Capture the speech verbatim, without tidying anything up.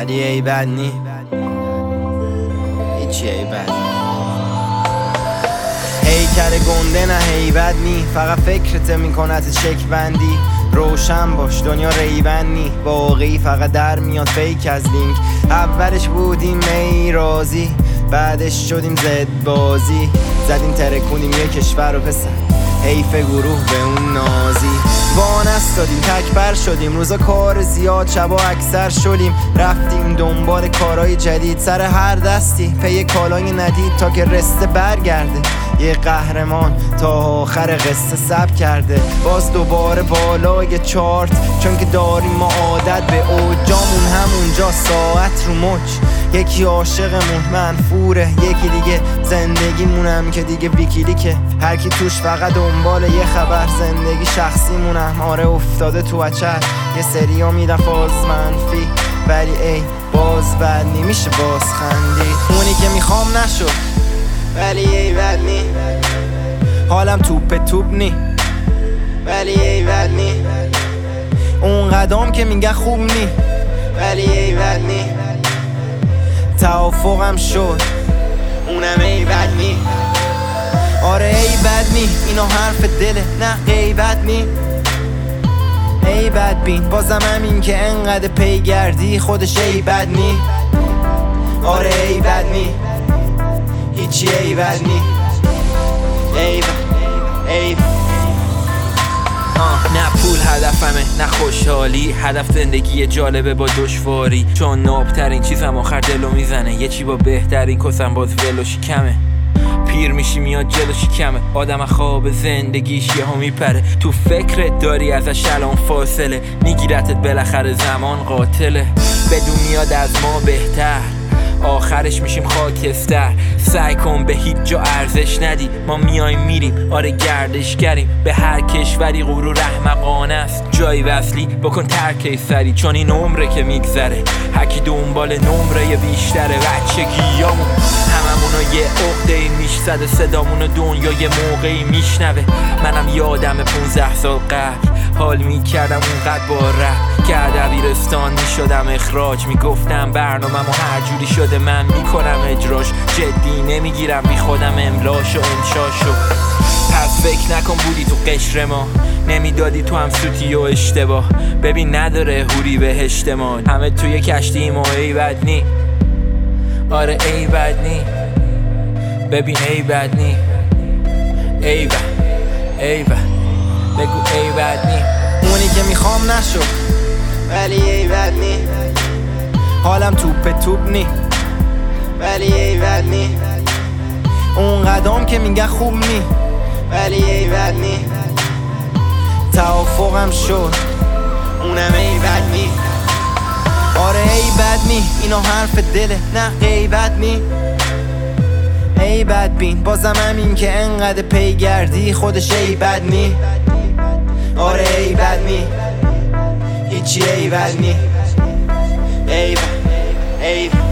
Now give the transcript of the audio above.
ولی ای بد نی، هیچی ای بد نی. هیکل گنده نه هیبت نی، فقط فکرت میکنت شک بندی. روشن باش دنیا ریبن نی، باقی فقط در میاد فیک از لینک. اولش بودیم می رازی، بعدش شدیم زد بازی. زدیم ترکونیم یه کشور و پسر، حیف گروه به اون نازی. وانست دادیم تکبر شدیم، روزا کار زیاد شبا اکثر شدیم. رفتیم دنبال کارهای جدید، سر هر دستی پی کالای ندید تا که رسته برگرده. یه قهرمان تا آخر قصه سب کرده، باز دوباره بالای چارت، چون که داریم ما عادت به اوجامون همونجا ساعت رو مچ. یکی عاشقمون منفوره، یکی دیگه زندگیمونم که دیگه ویکیلیکه. هر کی توش فقط دنبال یه خبر، زندگی شخصیمونم آره افتاده تو اچر. یه سریا میرن فاز منفی، ولی ای باز بد نی، میشه باز خندی. اونی که میخوام نشد ولی ای بد نی، حالم توپ توپ نی ولی ای بد نی. اون قدم که میگه خوب نی ولی ای بد نی. توافقم شد اونم ای بد نی، آره ای بد نی. اینا حرف دله نه غیبت نی. ای بد بین بازم همین که انقدر پی گردی، خودش ای بد نی، آره ای بد نی، هیچی ای بد نی. ای بد ای بد. نه پول هدفمه نه خوشحالی، هدف زندگی جالبه با دشواری. چون نابترین چیزم آخر دلو میزنه، یه چی با بهترین کسم باز ولوشی کمه. پیر میشی میاد جلوشی کمه، آدم خواب زندگیش یهو میپره. تو فکرت داری ازش الان فاصله، میگیرتت بالاخره زمان قاتله. بدون میاد از ما بهتر، آخرش میشیم خاکستر. سعی کن به هیچ جا ارزش ندی، ما میایم میریم آره گردشگریم. به هر کشوری غرور احمقانه است، جایی وصلی بکن ترک سری. چون این عمره که میگذره، هرکی دنبال نمره بیشتره. بچگیامون هممونو یه عقده‌ای میشزده، صدامونو دنیا یه موقعی میشنوه. منم یادم پونزده سال قبل حال میکردم اونقدر با رپ که دبیرستان میشدم اخراج. میگفتم برنامه ما هر جوری شده من میکنم اجراش، جدی نمیگیرم بی خودم املاش و انشاشو. پس فکر نکن بودی تو قشر ما، نمیدادی تو هم سوتی و اشتباه. ببین نداره هوری بهشت ما، همه توی کشتی ما. ای بد نی، آره ای بد نی. ببین ای بد نی، ای بد ای بد، بگو ای بد نی. اونی که میخوام نشد ولی ای بد نی، حالم توپ توپ نی ولی ای بد نی. اون قدم که میگه خوب نی ولی ای بد نی. توافقم شد اونم ای بد نی، آره ای بد نی. اینا حرف دله نه غیبت نی. ای بد بین بازم همین که انقدر پی گردی، خودش ای بد نی، آره ای بد نی، هیچی ای بد نی. ای بد ای بد.